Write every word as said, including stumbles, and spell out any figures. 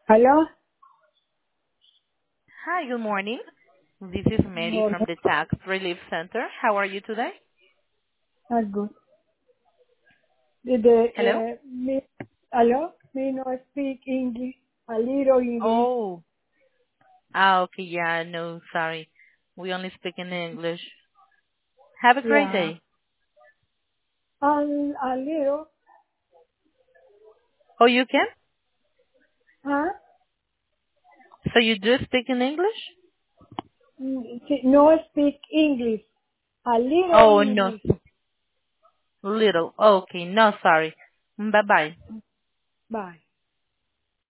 Hello? Hi, good morning. This is Mary Morning. from the Tax Relief Center. How are you today? That's good. The, the, Hello? uh, me, hello? Me no speak English. A little English. Oh, ah, okay, yeah, no, sorry. We only speak in English. Have a great Yeah. day. And a little. Oh, you can? Huh? So you do speak in English? Mm, sí, no speak English. A little Oh, no, English. little. Okay, no, sorry. Bye-bye. Bye.